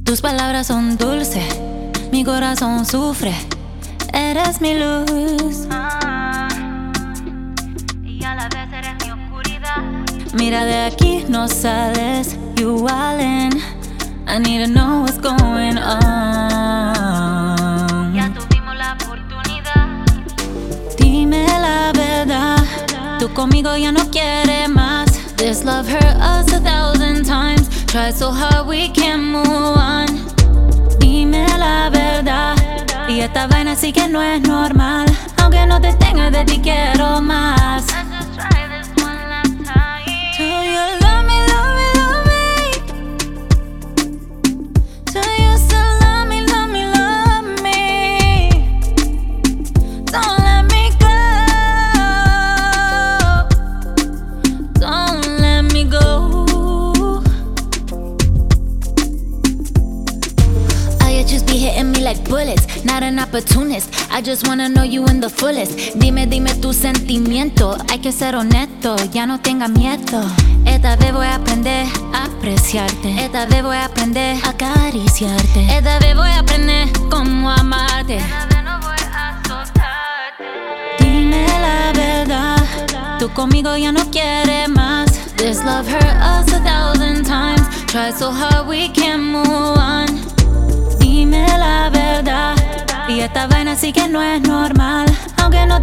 Tus palabras son dulces, mi corazón sufre. Eres mi luz y a la vez eres mi oscuridad. Mira, de aquí no sales, you wildin'. I need to know what's going on. Ya tuvimos la oportunidad. Dime la verdad, tú conmigo ya no quieres más. This love hurt us 1,000 times. Try so hard we can't move on. Dime la verdad, y esta vaina sí que no es normal. Aunque no te tenga, de ti quiero más. Let's just try this one last time. Do you love me, love me, love me? Do you still love me, love me, love me? Don't let me go. Don't let me go. All your just be hitting me like bullets. Not an opportunist, I just wanna know you in the fullest. Dime tu sentimiento, hay que ser honesto, ya no tenga miedo. Esta vez voy a aprender a apreciarte. Esta vez voy a aprender a acariciarte. Esta vez voy a aprender cómo amarte. Esta vez no voy a soltarte. Dime la verdad, tú conmigo ya no quieres más. This love hurt us 1,000 times. Try so hard we can't move on. Dime la verdad, y esta vaina sí que no es normal. Aunque no